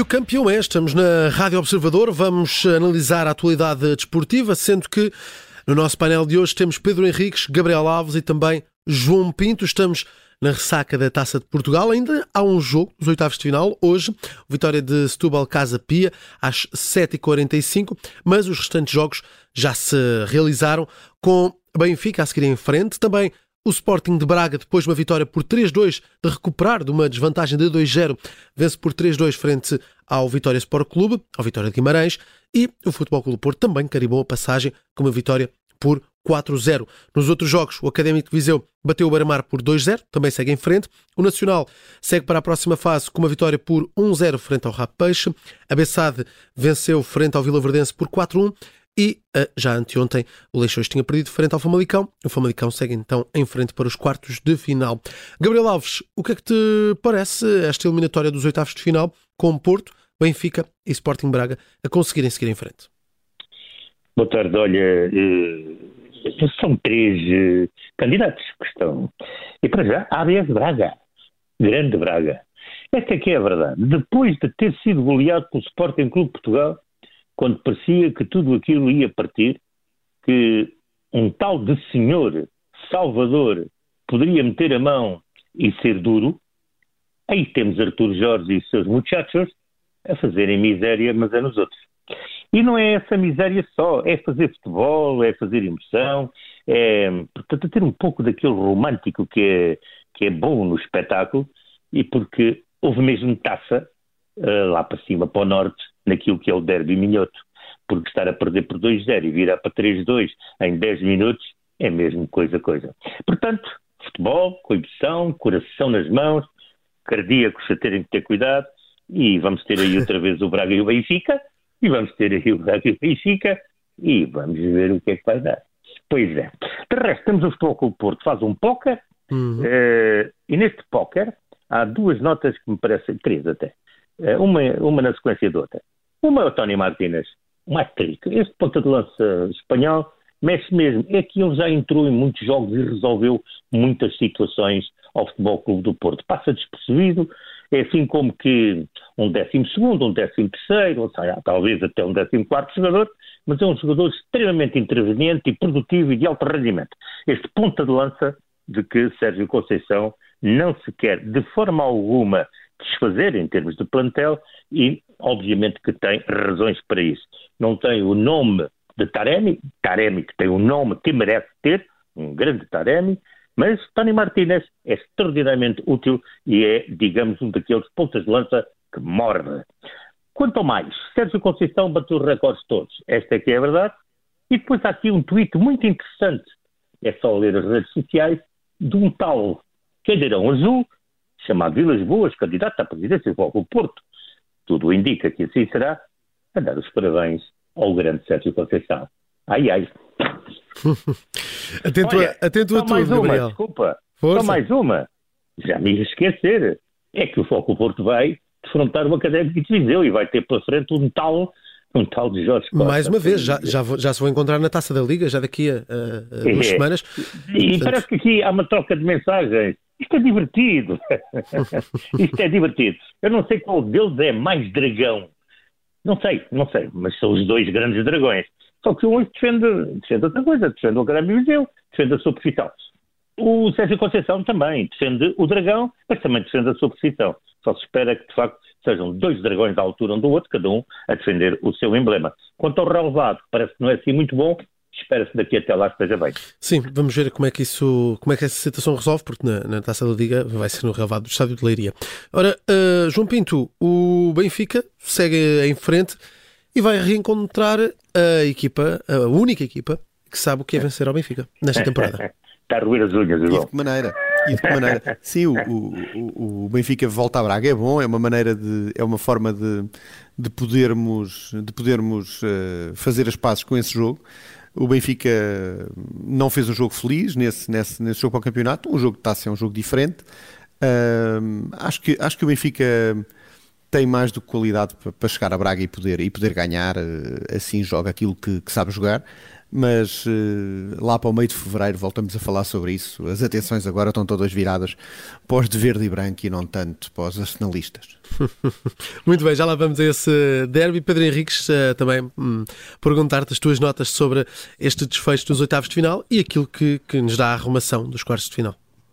Campeão é, estamos na Rádio Observador, vamos analisar a atualidade desportiva, sendo que no nosso painel de hoje temos Pedro Henriques, Gabriel Alves e também João Pinto. Estamos na ressaca da Taça de Portugal, ainda há um jogo dos oitavos de final, hoje, vitória de Setúbal Casa Pia, às 7h45, mas os restantes jogos já se realizaram, com Benfica a seguir em frente, também o Sporting de Braga, depois de uma vitória por 3-2, de recuperar de uma desvantagem de 2-0, vence por 3-2 frente ao Vitória Sport Clube, ao Vitória de Guimarães, e o Futebol Clube do Porto também carimbou a passagem com uma vitória por 4-0. Nos outros jogos, o Académico de Viseu bateu o Beira-Mar por 2-0, também segue em frente. O Nacional segue para a próxima fase com uma vitória por 1-0 frente ao Rabo Peixe. A Bessade venceu frente ao Vilaverdense por 4-1. E já anteontem o Leixões tinha perdido frente ao Famalicão. O Famalicão segue então em frente para os quartos de final. Gabriel Alves, o que é que te parece esta eliminatória dos oitavos de final com Porto, Benfica e Sporting Braga a conseguirem seguir em frente? Boa tarde, olha, são três candidatos que estão. E para já, ABS Braga, grande Braga. Esta é que é a verdade. Depois de ter sido goleado pelo Sporting Clube de Portugal, quando parecia que tudo aquilo ia partir, que um tal de senhor Salvador poderia meter a mão e ser duro, aí temos Artur Jorge e os seus muchachos a fazerem miséria, mas é nos outros. E não é essa miséria só, é fazer futebol, é fazer emoção, portanto, ter um pouco daquele romântico que é bom no espetáculo, e porque houve mesmo taça lá para cima, para o norte, naquilo que é o derby minhoto, porque estar a perder por 2-0 e virar para 3-2 em 10 minutos é mesmo coisa. Portanto, futebol, coibição, coração nas mãos, cardíacos a terem que ter cuidado, e vamos ter aí outra vez o Braga e o Benfica, e vamos ver o que é que vai dar. Pois é. De resto, temos o Futebol Clube do Porto, faz um póquer, e neste póquer há duas notas que me parecem, três até, uma na sequência de outra. Uma é o Tony Martínez, um hat-trick. Este ponta de lança espanhol mexe mesmo. É que ele já entrou em muitos jogos e resolveu muitas situações ao Futebol Clube do Porto. Passa despercebido, é assim como que um 12º, um 13º, ou seja, talvez até um 14º jogador, mas é um jogador extremamente interveniente e produtivo e de alto rendimento. Este ponta de lança de que Sérgio Conceição não se quer de forma alguma desfazer em termos de plantel, e obviamente que tem razões para isso. Não tem o nome de Taremi que tem um nome que merece ter, um grande Taremi, mas Tony Martínez é extraordinariamente útil e é, digamos, um daqueles pontas de lança que morde. Quanto ao mais, Sérgio Conceição bateu os recordes todos. Esta é que é a verdade. E depois há aqui um tweet muito interessante, é só ler as redes sociais, de um tal cadeirão azul, chamado Vilas Boas, candidato à presidência do Futebol Clube do Porto. Tudo indica que assim será, a dar os parabéns ao grande Sérgio Conceição. Ai. Atento a tudo, Gabriel. Desculpa. Força. Só mais uma. Já me ia esquecer. É que o Futebol Clube do Porto vai defrontar o Académico de Viseu e vai ter pela frente um tal de Jorge Costa. Mais uma vez, já se vão encontrar na Taça da Liga, já daqui a 2 semanas. E portanto, parece que aqui há uma troca de mensagens. Isto é divertido. Eu não sei qual deles é mais dragão. Não sei, mas são os dois grandes dragões. Só que um defende outra coisa, defende o Académico de Viseu, defende a sua profissão. O Sérgio Conceição também defende o dragão, mas também defende a sua profissão. Só se espera que, de facto, sejam dois dragões à altura um do outro, cada um a defender o seu emblema. Quanto ao relevado, parece que não é assim muito bom, espera-se daqui até lá esteja bem. Sim, vamos ver como é que essa situação resolve, porque na Taça da Liga vai ser no relevado do Estádio de Leiria. Ora, João Pinto, o Benfica segue em frente e vai reencontrar a única equipa que sabe o que é vencer ao Benfica nesta temporada. Está a roer as unhas, João. E de que maneira? Sim, o Benfica volta a Braga, é bom, é uma forma de podermos fazer as pazes com esse jogo. O Benfica não fez um jogo feliz nesse jogo para o campeonato, um jogo de taça é um jogo diferente. Acho que o Benfica tem mais do que qualidade para chegar a Braga e poder ganhar, assim joga aquilo que sabe jogar. mas lá para o meio de fevereiro voltamos a falar sobre isso. As atenções agora estão todas viradas para os de verde e branco e não tanto para os arsenalistas. Muito bem, já lá vamos a esse derby. Pedro Henriques, também perguntar-te as tuas notas sobre este desfecho dos oitavos de final e aquilo que nos dá a arrumação dos quartos de final.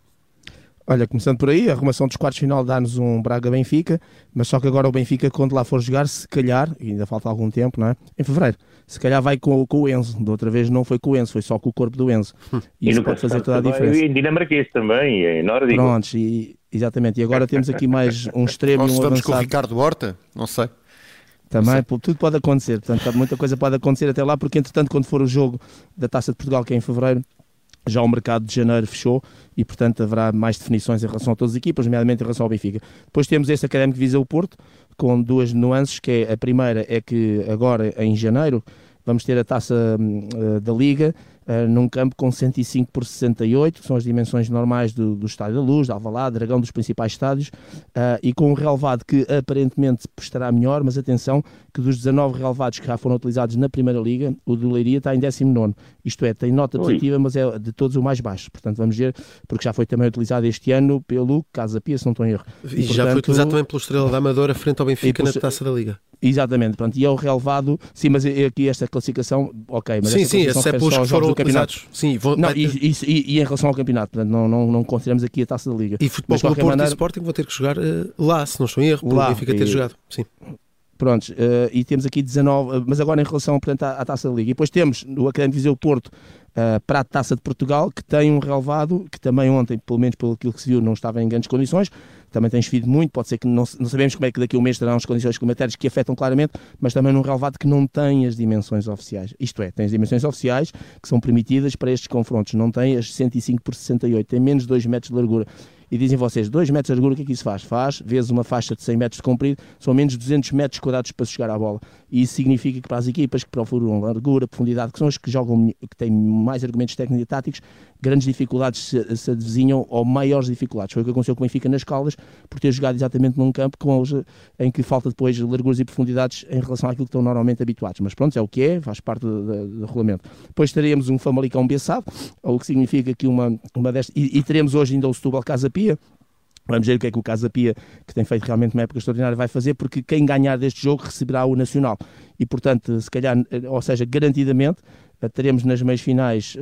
Olha, começando por aí, a arrumação dos quartos de final dá-nos um Braga-Benfica, mas só que agora o Benfica, quando lá for jogar, se calhar, e ainda falta algum tempo, não é? Em fevereiro, se calhar vai com o Enzo. Da outra vez não foi com o Enzo, foi só com o corpo do Enzo. E isso pode fazer toda a diferença. E em dinamarquês também, em nórdico. Prontos, exatamente. E agora temos aqui mais um extremo e um avançado. Vamos com o Ricardo Horta? Não sei. Também, tudo pode acontecer. Portanto, muita coisa pode acontecer até lá, porque entretanto, quando for o jogo da Taça de Portugal, que é em fevereiro, já o mercado de janeiro fechou e, portanto, haverá mais definições em relação a todas as equipas, nomeadamente em relação ao Benfica. Depois temos este Académico de Viseu Porto, com duas nuances, que é, a primeira é que agora, em janeiro, vamos ter a Taça da Liga, num campo com 105 por 68, que são as dimensões normais do Estádio da Luz, de Alvalade, Dragão, dos principais estádios, e com um relevado que aparentemente estará melhor, mas atenção, que dos 19 relevados que já foram utilizados na Primeira Liga, o do Leiria está em 19º, isto é, tem nota positiva, mas é de todos o mais baixo, portanto vamos ver, porque já foi também utilizado este ano pelo Casa Pia, se não estou em erro. E portanto, já foi utilizado também pelo Estrela da Amadora frente ao Benfica na Taça da Liga. Exatamente, pronto, e é o relevado, sim, mas aqui esta classificação, ok, mas sim, esse é pelos que foram utilizados. Sim, e em relação ao campeonato, portanto, não consideramos aqui a Taça da Liga. E Futebol Clube Porto e Sporting vão ter que jogar lá, se não estou em erro, pelo Benfica ter jogado. Sim. Prontos, e temos aqui 19, mas agora em relação, portanto, à Taça da Liga. E depois temos o Académico de Viseu Porto para a Taça de Portugal, que tem um relevado, que também ontem, pelo menos pelo que se viu, não estava em grandes condições, também tem chovido muito, pode ser que não sabemos como é que daqui a um mês terão as condições climatéricas que afetam claramente, mas também num relevado que não tem as dimensões oficiais. Isto é, tem as dimensões oficiais que são permitidas para estes confrontos, não tem as 105 por 68, tem menos de 2 metros de largura. E dizem vocês, 2 metros de largura, o que é que isso faz? Faz, vezes uma faixa de 100 metros de comprido, são menos de 200 metros quadrados para se chegar à bola. E isso significa que para as equipas que procuram largura, profundidade, que são as que jogam, que têm mais argumentos técnicos e táticos, grandes dificuldades se avizinham ou maiores dificuldades. Foi o que aconteceu com o Benfica nas Caldas, por ter jogado exatamente num campo em que falta depois larguras e profundidades em relação àquilo que estão normalmente habituados. Mas pronto, é o que é, faz parte do regulamento. Depois teremos um Famalicão Bessado, o que significa que uma destas... E teremos hoje ainda o Setúbal Casa Pia. Vamos ver o que é que o Casa Pia, que tem feito realmente uma época extraordinária, vai fazer, porque quem ganhar deste jogo receberá o Nacional. E, portanto, se calhar, ou seja, garantidamente, teremos nas meias finais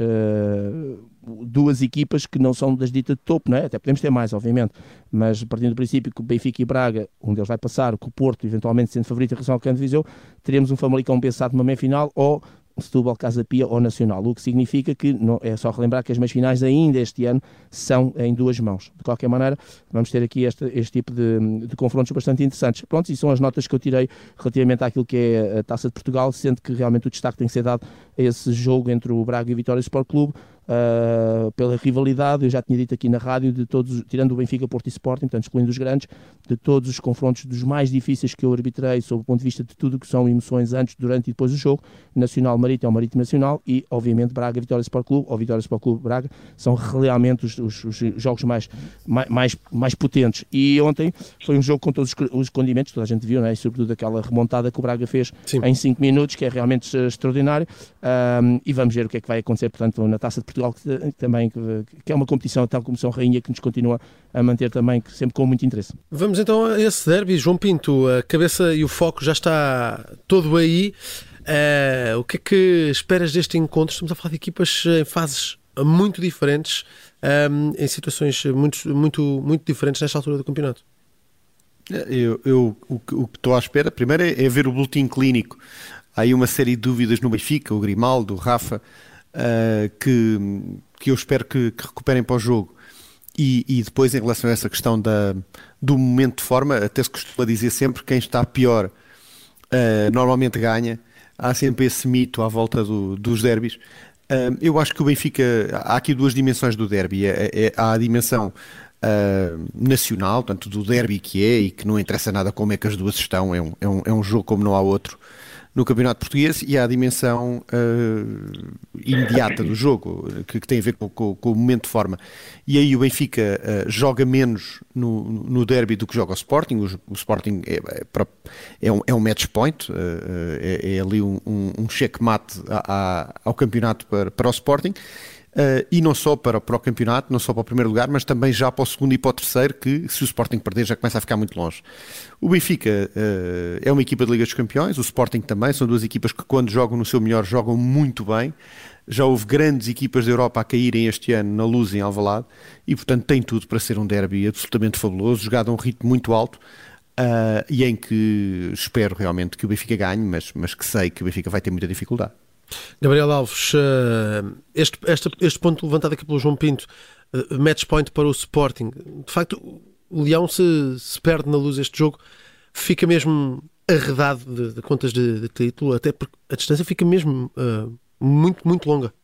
duas equipas que não são das ditas de topo, não é? Até podemos ter mais, obviamente, mas partindo do princípio que o Benfica e Braga, um deles vai passar, que o Porto, eventualmente sendo favorito em relação ao Académico de Viseu, teremos um Famalicão pensado numa meia final ou Setúbal, Casa Pia ou Nacional, o que significa que não, é só relembrar que as meias finais ainda este ano são em duas mãos. De qualquer maneira, vamos ter aqui este tipo de confrontos bastante interessantes. Pronto, e são as notas que eu tirei relativamente àquilo que é a Taça de Portugal, sendo que realmente o destaque tem que ser dado a esse jogo entre o Braga e o Vitória Sport Clube, pela rivalidade. Eu já tinha dito aqui na rádio, de todos, tirando o Benfica, Porto e Sporting, portanto excluindo os grandes, de todos os confrontos dos mais difíceis que eu arbitrei, sob o ponto de vista de tudo que são emoções antes, durante e depois do jogo, Nacional Marítimo ou Marítimo Nacional e, obviamente, Braga Vitória Sport Clube ou Vitória Sport Clube Braga, são realmente os jogos mais potentes. E ontem foi um jogo com todos os condimentos, toda a gente viu, não é? E sobretudo aquela remontada que o Braga fez em 5 minutos, que é realmente extraordinário, e vamos ver o que é que vai acontecer, portanto, na Taça de Portugal, que é uma competição, tal como São Rainha, que nos continua a manter também sempre com muito interesse. Vamos então a esse derby, João Pinto, a cabeça e o foco já está todo aí. O que é que esperas deste encontro? Estamos a falar de equipas em fases muito diferentes, em situações muito diferentes nesta altura do campeonato. O que estou à espera, primeiro, é ver o boletim clínico. Há aí uma série de dúvidas no Benfica, o Grimaldo, o Rafa, que eu espero que recuperem para o jogo. E depois, em relação a essa questão do momento de forma, até se costuma dizer sempre que quem está pior normalmente ganha. Há sempre esse mito à volta dos derbys. Eu acho que o Benfica... Há aqui duas dimensões do derby. Há a dimensão nacional, tanto do derby que é, e que não interessa nada como é que as duas estão. É um jogo como não há outro no Campeonato Português, e há a dimensão imediata do jogo, que tem a ver com o momento de forma. E aí o Benfica joga menos no derby do que joga o Sporting. O Sporting é um match point, é ali um checkmate ao campeonato para o Sporting. E não só para o campeonato, não só para o primeiro lugar, mas também já para o segundo e para o terceiro, que se o Sporting perder já começa a ficar muito longe. O Benfica é uma equipa de Liga dos Campeões, o Sporting também, são duas equipas que quando jogam no seu melhor jogam muito bem. Já houve grandes equipas da Europa a caírem este ano na Luz, em Alvalade, e portanto tem tudo para ser um derby absolutamente fabuloso, jogado a um ritmo muito alto, e em que espero realmente que o Benfica ganhe, mas que sei que o Benfica vai ter muita dificuldade. Gabriel Alves, este ponto levantado aqui pelo João Pinto, match point para o Sporting. De facto, o Leão, se perde na Luz este jogo, fica mesmo arredado de contas de título, até porque a distância fica mesmo muito, muito longa.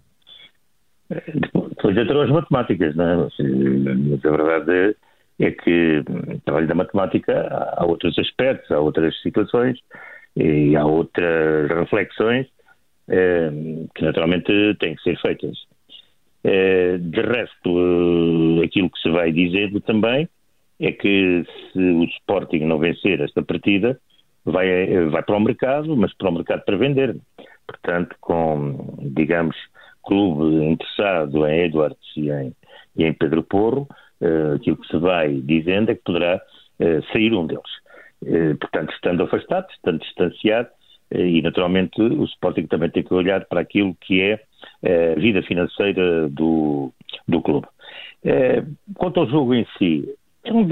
Depois entrou as matemáticas, não é? Mas a verdade é que no trabalho da matemática há outros aspectos, há outras situações e há outras reflexões que naturalmente têm que ser feitas. De resto, aquilo que se vai dizendo também é que se o Sporting não vencer esta partida, vai para o mercado, mas para o mercado para vender. Portanto, com, digamos, clube interessado em Edwards e em Pedro Porro, aquilo que se vai dizendo é que poderá sair um deles. Portanto, estando afastado, estando distanciado, e naturalmente o Sporting também tem que olhar para aquilo que é a vida financeira do clube. Quanto ao jogo em si, é um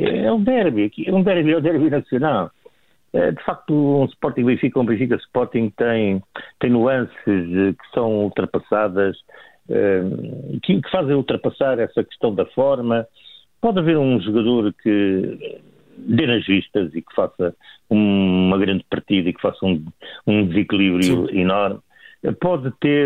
derby nacional. De facto, um Sporting Benfica, um Benfica Sporting tem nuances que são ultrapassadas, que fazem ultrapassar essa questão da forma. Pode haver um jogador que dê nas vistas e que faça uma grande partida e que faça um desequilíbrio enorme. Pode ter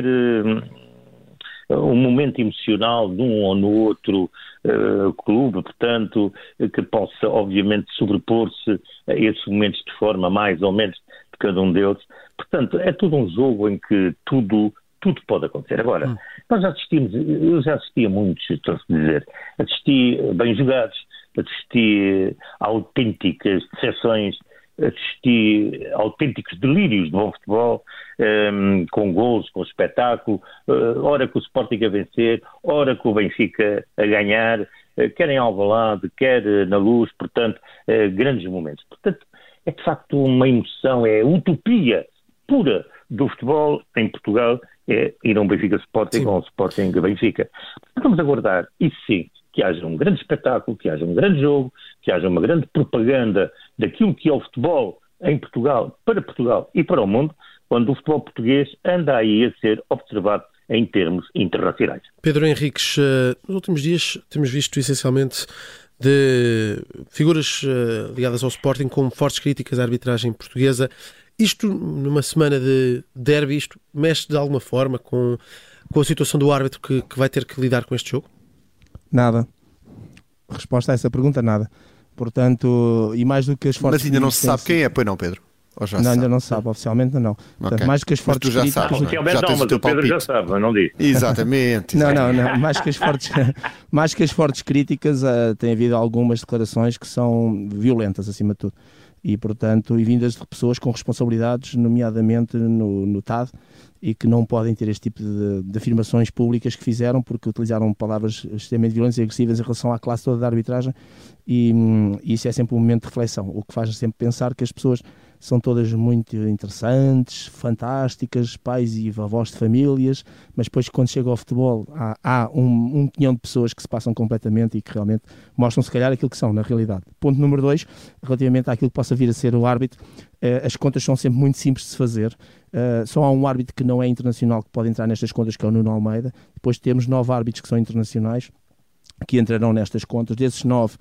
um momento emocional de um ou no outro clube, portanto, que possa obviamente sobrepor-se a esses momentos de forma mais ou menos de cada um deles. Portanto, é todo um jogo em que tudo pode acontecer. Agora, eu já assisti a muitos, estou a dizer, assisti bem jogados, assisti a autênticas decepções, assisti a autênticos delírios de bom futebol, com gols, com espetáculo, ora com o Sporting a vencer, ora com o Benfica a ganhar, quer em Alvalade, quer na Luz, portanto, grandes momentos. Portanto, é de facto uma emoção, é utopia pura do futebol em Portugal, é ir a um Benfica Sporting ou um Sporting Benfica. Vamos aguardar, isso sim, que haja um grande espetáculo, que haja um grande jogo, que haja uma grande propaganda daquilo que é o futebol em Portugal, e para o mundo, quando o futebol português anda aí a ser observado em termos internacionais. Pedro Henriques, nos últimos dias temos visto essencialmente de figuras ligadas ao Sporting com fortes críticas à arbitragem portuguesa. Isto, numa semana de derby, isto mexe de alguma forma com a situação do árbitro que vai ter que lidar com este jogo? Nada. Resposta a essa pergunta, nada. Portanto, e mais do que as fortes... Mas ainda não se sabe quem é, pois não, Pedro? Não, ainda não se sabe, oficialmente não. Portanto, okay. Mais do que as fortes críticas... Oficialmente não, mas o Pedro já sabe, mas não diz. Exatamente. Não. Mais que as fortes críticas, tem havido algumas declarações que são violentas, acima de tudo. E, portanto, vindas de pessoas com responsabilidades, nomeadamente no TAD, e que não podem ter este tipo de afirmações públicas que fizeram, porque utilizaram palavras extremamente violentas e agressivas em relação à classe toda da arbitragem, e isso é sempre um momento de reflexão, o que faz sempre pensar que as pessoas são todas muito interessantes, fantásticas, pais e avós de famílias, mas depois quando chega ao futebol há um quinhão de pessoas que se passam completamente e que realmente mostram se calhar aquilo que são na realidade. Ponto número 2, relativamente àquilo que possa vir a ser o árbitro, as contas são sempre muito simples de se fazer. Só há um árbitro que não é internacional que pode entrar nestas contas, que é o Nuno Almeida. Depois temos 9 árbitros que são internacionais que entrarão nestas contas. Desses 9,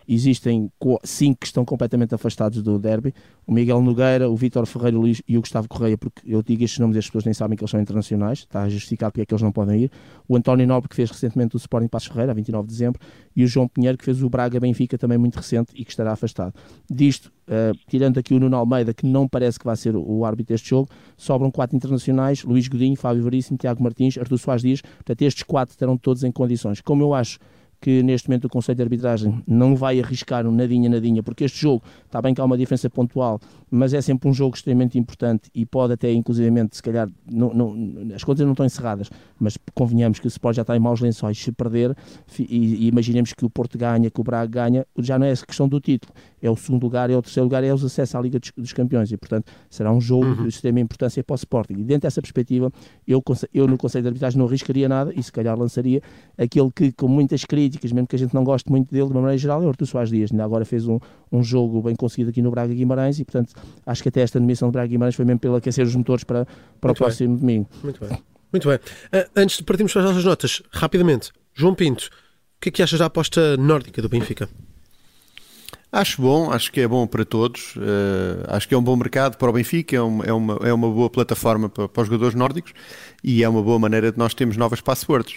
existem 5 que estão completamente afastados do derby: o Miguel Nogueira, o Vítor Ferreira e o Gustavo Correia, porque eu digo estes nomes e as pessoas nem sabem que eles são internacionais, está a justificar porque é que eles não podem ir. O António Nobre, que fez recentemente o Sporting Passos Ferreira, a 29 de dezembro, e o João Pinheiro, que fez o Braga-Benfica, também muito recente, e que estará afastado. Disto, tirando aqui o Nuno Almeida, que não parece que vai ser o árbitro deste jogo, sobram 4 internacionais: Luís Godinho, Fábio Veríssimo, Tiago Martins, Artur Soares Dias. Portanto, estes 4 estarão todos em condições. Como eu acho que neste momento o Conselho de Arbitragem não vai arriscar um nadinha, porque este jogo, está bem que há uma diferença pontual, mas é sempre um jogo extremamente importante e pode até, inclusivamente, se calhar, as contas não estão encerradas, mas convenhamos que o Sport já está em maus lençóis. Se perder, e imaginemos que o Porto ganha, que o Braga ganha, já não é questão do título, é o segundo lugar, é o terceiro lugar, é os acessos à Liga dos Campeões, e portanto será um jogo de extrema importância para o Sporting. E dentro dessa perspectiva, eu no Conselho de Arbitragem não arriscaria nada, e se calhar lançaria aquele que, com muitas críticas, mesmo que a gente não goste muito dele de uma maneira geral, é o Artur Soares Dias. Ainda agora fez um jogo bem conseguido aqui no Braga Guimarães, e portanto acho que até esta nomeação do Braga Guimarães foi mesmo pelo aquecer os motores para o próximo domingo. Muito bem. Antes de partirmos para as nossas notas, rapidamente, João Pinto, o que é que achas da aposta nórdica do Benfica? Acho bom, acho que é bom para todos, acho que é um bom mercado para o Benfica, é uma boa plataforma para os jogadores nórdicos, e é uma boa maneira de nós termos novas passwords.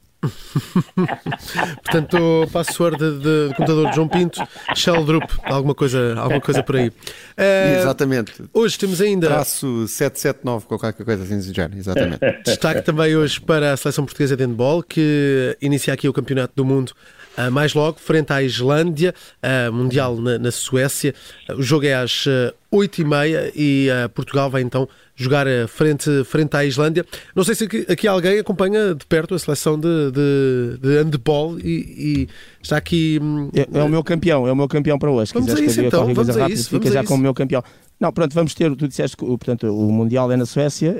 Portanto, o password de computador de João Pinto, Sheldrup, alguma coisa por aí. Exatamente. Hoje temos ainda traço 779, qualquer coisa assim de género. Exatamente. Destaque também hoje para a seleção portuguesa de handball, que inicia aqui o Campeonato do Mundo mais logo, frente à Islândia, Mundial na Suécia. O jogo é às 8h30 e Portugal vai então jogar frente à Islândia. Não sei se aqui alguém acompanha de perto a seleção de handball e está aqui... É o meu campeão para hoje. Vamos a isso então, fica já com o meu campeão. Não, pronto, vamos ter, tu disseste que portanto, o Mundial é na Suécia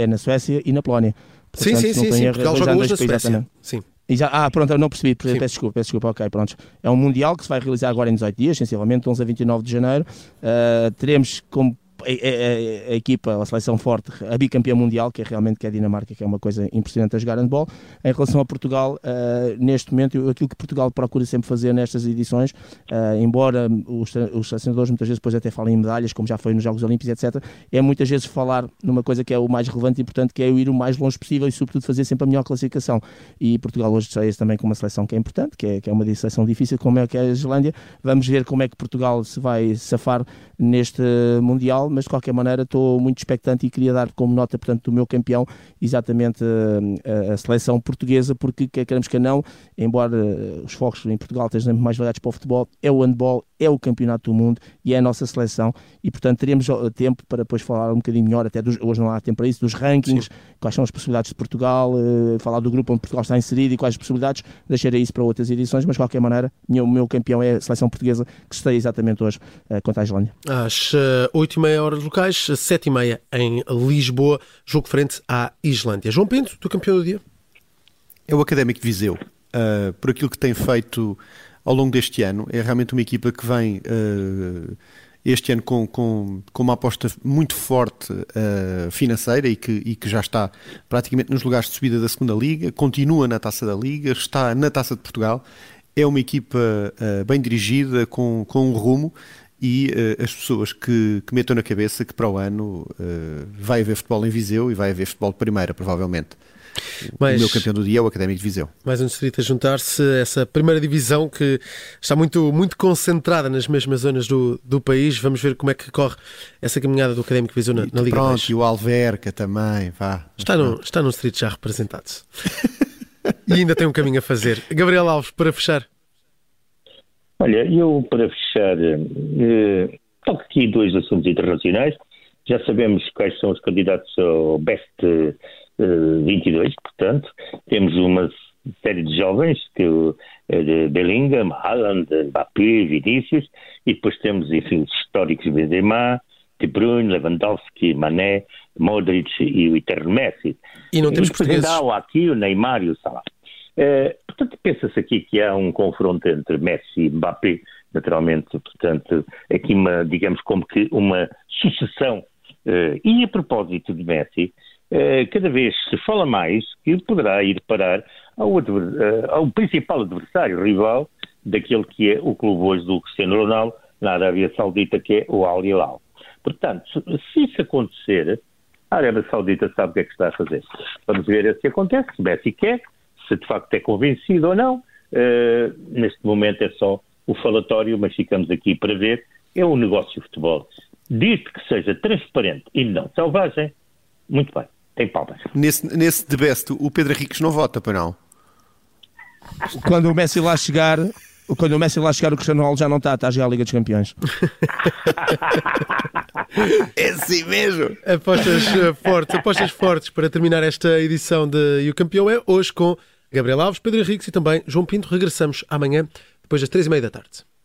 e na Polónia. Portanto, sim. Portugal joga hoje na Suécia. Sim. Pronto, eu não percebi, peço desculpa, ok, pronto. É um Mundial que se vai realizar agora em 18 dias, sensivelmente 11 a 29 de janeiro. Teremos como a equipa, a seleção forte, a bicampeã mundial, que é a Dinamarca, que é uma coisa impressionante a jogar handball. Em relação a Portugal, neste momento, aquilo que Portugal procura sempre fazer nestas edições, embora os selecionadores muitas vezes depois até falem em medalhas, como já foi nos Jogos Olímpicos, etc., é muitas vezes falar numa coisa que é o mais relevante e importante, que é ir o mais longe possível e, sobretudo, fazer sempre a melhor classificação. E Portugal hoje sai também com uma seleção que é importante, que é uma seleção difícil, como é que é a Islândia. Vamos ver como é que Portugal se vai safar neste Mundial, mas de qualquer maneira estou muito expectante e queria dar como nota, portanto, do meu campeão exatamente a seleção portuguesa, porque quer queremos que não, embora os focos em Portugal estejam mais variados para o futebol, é o handball, é o campeonato do mundo e é a nossa seleção, e portanto teremos tempo para depois falar um bocadinho melhor, até hoje não há tempo para isso, dos rankings, quais são as possibilidades de Portugal, falar do grupo onde Portugal está inserido e quais as possibilidades, deixarei isso para outras edições, mas de qualquer maneira o meu campeão é a seleção portuguesa, que esteja exatamente hoje contra a Islândia. Às 8h30 horas locais, 7h30 em Lisboa, jogo frente à Islândia. João Pinto, tu campeão do dia? É o Académico de Viseu, por aquilo que tem feito ao longo deste ano. É realmente uma equipa que vem este ano com uma aposta muito forte financeira e que já está praticamente nos lugares de subida da segunda Liga, continua na Taça da Liga, está na Taça de Portugal. É uma equipa bem dirigida, com um rumo, e as pessoas que metam na cabeça que para o ano vai haver futebol em Viseu e vai haver futebol de primeira, provavelmente. O meu campeão do dia é o Académico de Viseu. Mais um distrito a juntar-se a essa primeira divisão que está muito, muito concentrada nas mesmas zonas do país. Vamos ver como é que corre essa caminhada do Académico de Viseu na Liga. Pronto, e o Alverca também, vá. Está num distrito já representado. E ainda tem um caminho a fazer. Gabriel Alves, para fechar. Olha, eu para fechar, toco aqui 2 assuntos internacionais. Já sabemos quais são os candidatos ao Best 22, portanto, temos uma série de jovens, de Bellingham, Haaland, Mbappé, Vinícius, e depois temos, enfim, os históricos Benzema, De Bruyne, Lewandowski, Mané, Modric e o eterno Messi. E não temos portugueses. Aqui o Neymar e o Salah. Portanto, pensa-se aqui que há um confronto entre Messi e Mbappé, naturalmente, portanto, aqui digamos como que uma sucessão. E a propósito de Messi, cada vez se fala mais que poderá ir parar ao principal adversário, rival, daquele que é o clube hoje do Cristiano Ronaldo, na Arábia Saudita, que é o Al Hilal. Portanto, se isso acontecer, a Arábia Saudita sabe o que é que está a fazer. Vamos ver se acontece, se Messi quer, se de facto é convencido ou não. Neste momento é só o falatório, mas ficamos aqui para ver. É um negócio de futebol. Desde que seja transparente e não selvagem, muito bem, tem palmas. Nesse The Best, o Pedro Henriques não vota, para não? Quando o Messi lá chegar, o Cristiano Ronaldo já não está a jogar a Liga dos Campeões. É assim mesmo. Apostas fortes para terminar esta edição de E o Campeão é hoje com Gabriel Alves, Pedro Henriques e também João Pinto. Regressamos amanhã, depois das 3h30 da tarde.